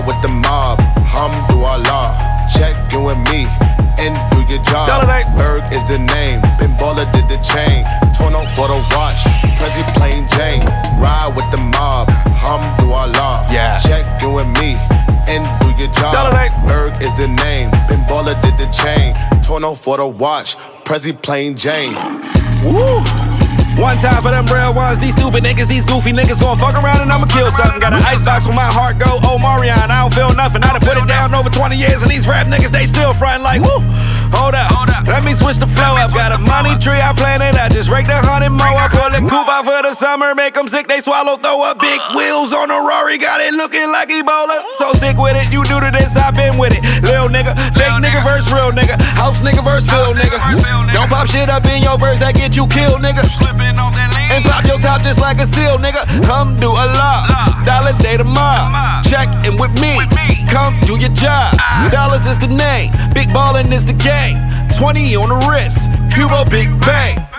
with the mob, Alhamdulillah. Check you and me and do your job. Berg is the name, Ben Baller did the chain. Torn on for the watch, Prezi plain Jane. Ride with the mob, Alhamdulillah. Check you and me and do your job. Berg is the name, Ben Baller did the chain. Torn on for the watch, Prezi plain Jane. Woo! One time for them real ones, these stupid niggas, these goofy niggas gon' fuck around and I'ma kill something. Got an icebox where my heart go, oh Marion, I don't feel nothing. I done put it down over 20 years and these rap niggas, they still frontin' like, woo! Hold up, let me switch the flow up. Got a money tree, I planted, I just raked 100 more. I pull it coupe out for the summer, make them sick, they swallow, throw up big wheels on a Rari. Got it looking like Ebola. So sick with it, you new to this, I been with it. Lil nigga, fake nigga verse real nigga. House nigga verse fill nigga. Don't pop shit up in your verse that get you killed nigga. And pop your top just like a seal, nigga. Alhamdulillah, dollar day tomorrow. Check in with me, come do your job. Dollars is the name, big ballin' is the game. 20 on the wrist, Cuba Big Bang.